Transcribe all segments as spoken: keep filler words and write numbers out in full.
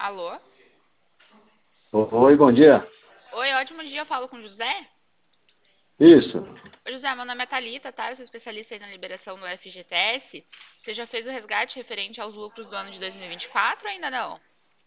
Alô? Oi, bom dia. Oi, ótimo dia, eu falo com o José. Isso. Oi, José, meu nome é Thalita, tá? Eu sou especialista aí na liberação do F G T S. Você já fez o resgate referente aos lucros do ano de dois mil e vinte e quatro ou ainda não?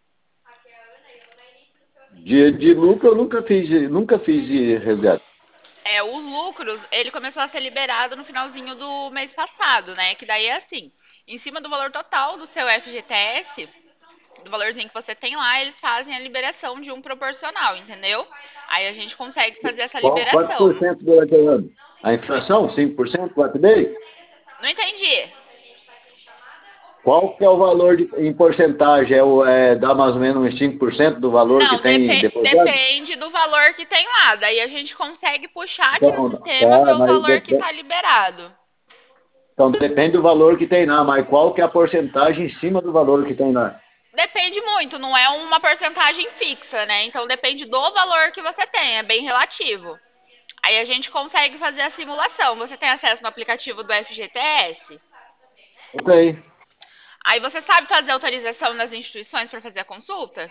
De, de lucro eu nunca fiz, nunca fiz de resgate. É, os lucros, ele começou a ser liberado no finalzinho do mês passado, né? Que daí é assim, em cima do valor total do seu F G T S, do valorzinho que você tem lá, eles fazem a liberação de um proporcional, entendeu? Aí a gente consegue fazer essa Qual, quantos liberação. por cento durante o ano? A inflação, cinco por cento, quatro vírgula cinco por cento? Não entendi. Qual que é o valor de, em porcentagem? É, o- é, dá mais ou menos uns cinco por cento do valor que Não, tem depe- depositado? depende do valor que tem lá. Daí a gente consegue puxar aqui no Então, sistema, tá, ver o mas valor que depe- está liberado. então depende do valor que tem lá, mas qual que é a porcentagem em cima do valor que tem lá? Depende muito, não é uma porcentagem fixa, né? Então depende do valor que você tem, é bem relativo. Aí a gente consegue fazer a simulação. Você tem acesso no aplicativo do F G T S? Ok. Aí você sabe fazer autorização nas instituições para fazer a consulta?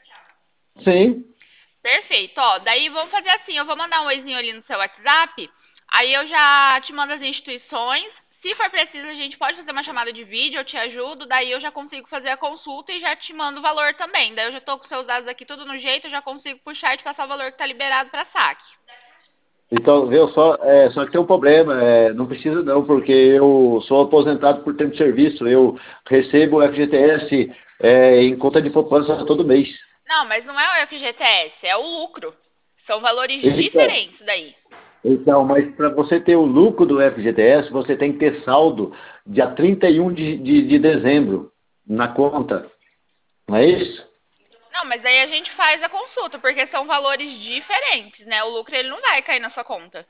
Sim. Perfeito. Ó, daí vamos fazer assim, eu vou mandar um oizinho ali no seu WhatsApp, aí eu já te mando as instituições. Se for preciso, a gente pode fazer uma chamada de vídeo, eu te ajudo, daí eu já consigo fazer a consulta e já te mando o valor também. Daí eu já tô com seus dados aqui tudo no jeito, eu já consigo puxar e te passar o valor que tá liberado para saque. Então, viu, só, é, só que tem um problema, é, não precisa não, porque eu sou aposentado por tempo de serviço, eu recebo o F G T S é, em conta de poupança todo mês. Não, mas não é o F G T S, é o lucro. São valores Então, diferentes daí. então mas para você ter o lucro do F G T S, você tem que ter saldo dia trinta e um de, de, de dezembro na conta, não é isso? Não, mas daí a gente faz a consulta, porque são valores diferentes, né? O lucro ele não vai cair na sua conta.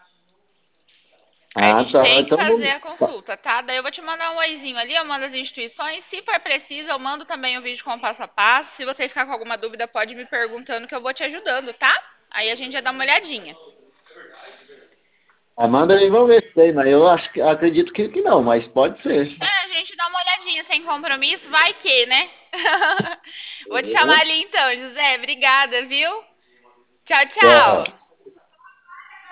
Aí a Ah, gente tá, tem que então, fazer a tá. consulta, tá? Daí eu vou te mandar um oizinho ali, eu mando as instituições. Se for preciso, eu mando também o vídeo com o passo a passo. Se você ficar com alguma dúvida, pode ir me perguntando que eu vou te ajudando, tá? Aí a gente já dá uma olhadinha. Ah, manda aí, vamos ver se tem, mas eu acho que, acredito que, que não, mas pode ser. É, a gente dá uma olhadinha sem compromisso, vai que, né? Vou te chamar ali então, José. Obrigada, viu? Tchau, Tá. tchau.